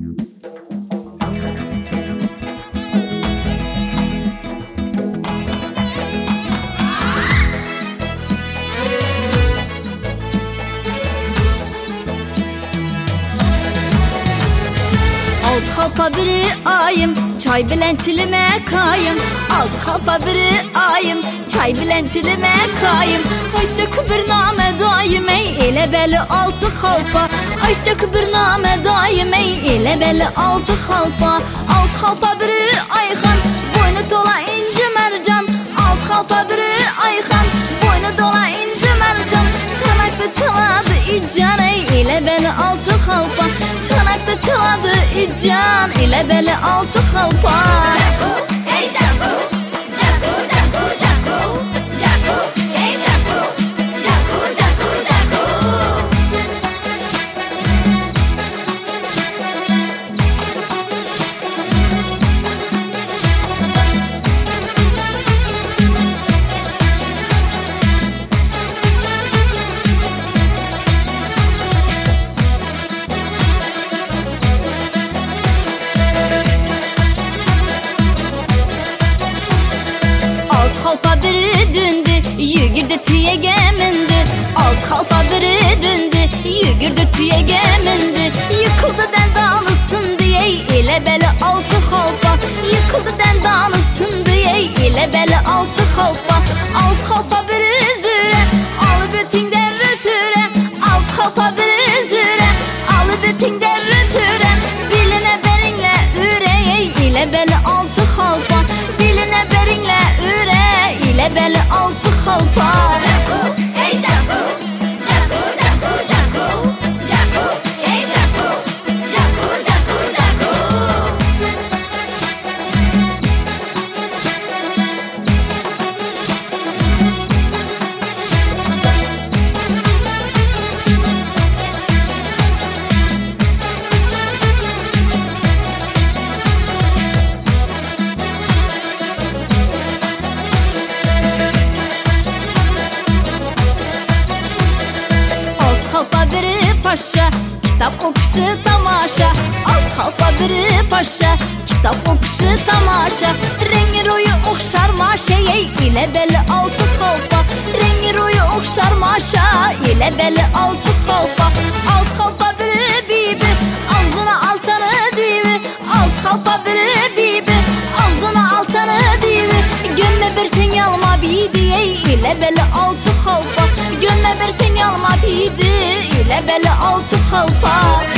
Alt halpa biri ayım, çay bilen çilime kayım. Alt halpa biri ayım, çay bilen çilime kayım. Ayça kıbırname daim ey ele beli altı halpa. Ayça kıbırname daim ey ele beli altı halpa. Alt halpa biri ayhan, boynu tola inci mercan. Alt halpa biri ayhan, boynu tola inci mercan. Çanakta çaladı ican ey ele beli altı halpa. Çanakta çaladı ican ile beli altı halpa. Caku, hey caku, caku, caku, caku, caku, hey caku, caku, caku, caku. Halpa biri döndü, yürüdü tüye gemindi. Alt halpa biri döndü, yürüdü tüye gemindi. Yıkıldı dendalısın diye ile beli altı halpa. Yıkıldı dendalısın diye ile beli altı halpa. Alt halpa biri züre, alı bütünden rütüre. Alt halpa biri züre, alı bütünden rütüre. Biline berinle üreye ile beli altı halpa. Biline berinle üreye ile beli altı halpa. Caku, hey caku, caku, caku, caku, caku, hey caku, caku, caku, caku. Halpa biri paşa, kitap okuşu tamaşa. Alt halpa biri paşa, kitap okuşu tamaşa. Rengi royu okşar maşeye ile beli altı halpa. Rengi royu okşar maşa ile beli altı halpa. Alt halpa biri bibi, ağzına alçanı divi. Alt halpa biri bibi, ağzına alçanı divi. Gömme bersin yalma bidiye ile beli altı halpa. Gömme bersin yalma bidi ile beli altı halpa.